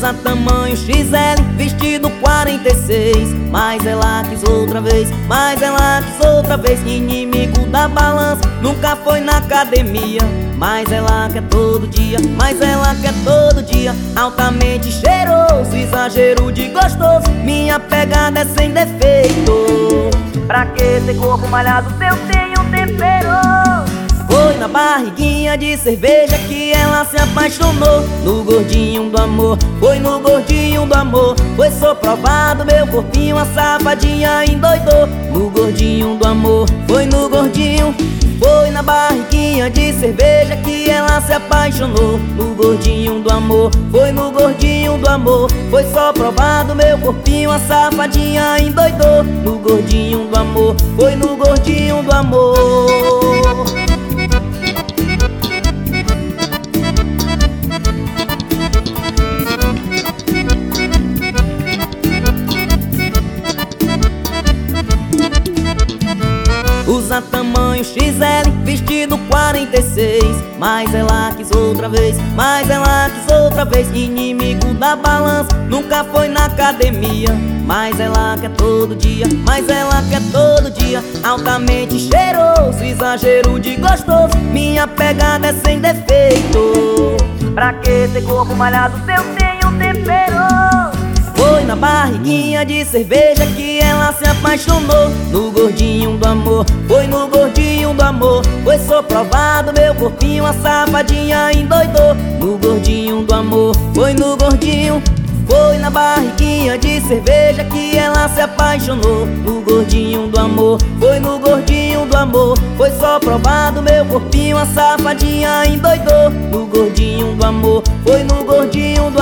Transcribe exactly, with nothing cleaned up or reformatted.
Usa tamanho X L, vestido quarenta e seis. Mas ela quis outra vez, mas ela quis outra vez. Inimigo da balança, nunca foi na academia. Mas ela quer todo dia, mas ela quer todo dia. Altamente cheiroso, exagero de gostoso. Minha pegada é sem defeito. Pra que ter corpo malhado se eu tenho tempero? Foi na barriguinha de cerveja que ela se apaixonou. No gordinho do amor, foi no gordinho do amor. Foi só provado meu corpinho, a safadinha endoidou. No gordinho do amor, foi no gordinho. Foi na barriguinha de cerveja que ela se apaixonou. No gordinho do amor, foi no gordinho do amor. Foi só provado meu corpinho, a safadinha endoidou. No gordinho do amor, foi no gordinho do amor. Usa tamanho X L, vestido quarenta e seis. Mas ela quis outra vez, mas ela quis outra vez. Inimigo da balança, nunca foi na academia. Mas ela quer todo dia, mas ela quer todo dia. Altamente cheiroso, exagero de gostoso. Minha pegada é sem defeito. Pra que ter corpo malhado se eu tenho tempero? Foi na barriguinha de cerveja que ela se apaixonou. No gordinho do amor, foi no gordinho do amor. Foi só provado meu corpinho, a safadinha endoidou. No gordinho do amor, foi no gordinho. Foi na barriguinha de cerveja que ela se apaixonou. No gordinho do amor, foi no gordinho do amor. Foi só provado meu corpinho, a safadinha endoidou. No gordinho do amor, foi no gordinho do amor.